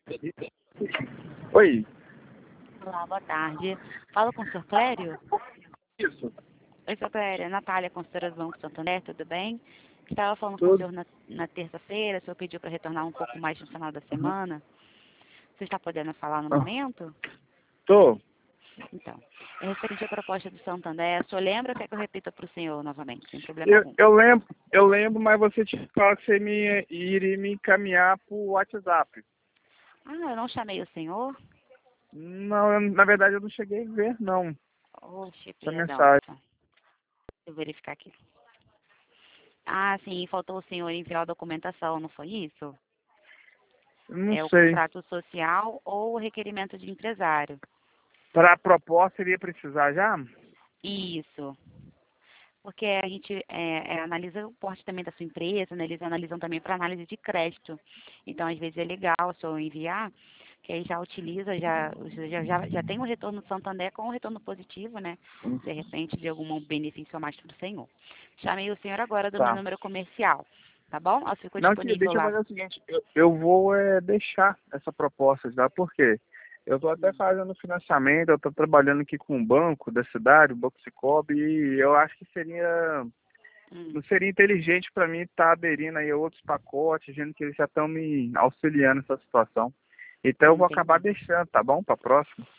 Oi, Olá, boa tarde. Falo com o Sr. Clério? isso, Oi, Sr. Clério. É Natália, consultora do Banco Santander, tudo bem? Estava falando com o tudo. senhor na terça-feira, o senhor pediu para retornar um pouco mais no final da semana. Você está podendo falar no Ah, momento? tô. Então, é referente à proposta do Santander. O senhor lembra ou quer que eu repita para o senhor novamente, sem problema Eu, algum? eu lembro, eu lembro, mas você tinha falado que você iria me encaminhar pro WhatsApp. Ah, eu não chamei o senhor? Não, na verdade eu não cheguei a ver, não, Oxe, essa perdão. mensagem. Deixa eu verificar aqui. Ah, sim, faltou o senhor enviar a documentação, não foi isso? Não É o sei. contrato social ou o requerimento de empresário. Para a proposta, iria precisar já? Isso. Porque a gente analisa o porte também da sua empresa, né? Eles analisam também para análise de crédito. Então, às vezes é legal o senhor enviar, que aí já utiliza, já tem um retorno do Santander com um retorno positivo, né? De repente, de algum benefício a mais para o senhor. Chamei o senhor agora do meu Tá. número comercial, tá bom? Ela ficou Não, tia, disponível deixa eu lá. fazer o seguinte, eu vou deixar essa proposta já, por quê? Eu estou até fazendo financiamento, eu estou trabalhando aqui com um banco da cidade, o Banco Cicobi, e eu acho que Hum, não seria inteligente para mim estar aderindo aí a outros pacotes, vendo que eles já estão me auxiliando nessa situação. Então eu vou acabar entendi. deixando, tá bom? Para próxima.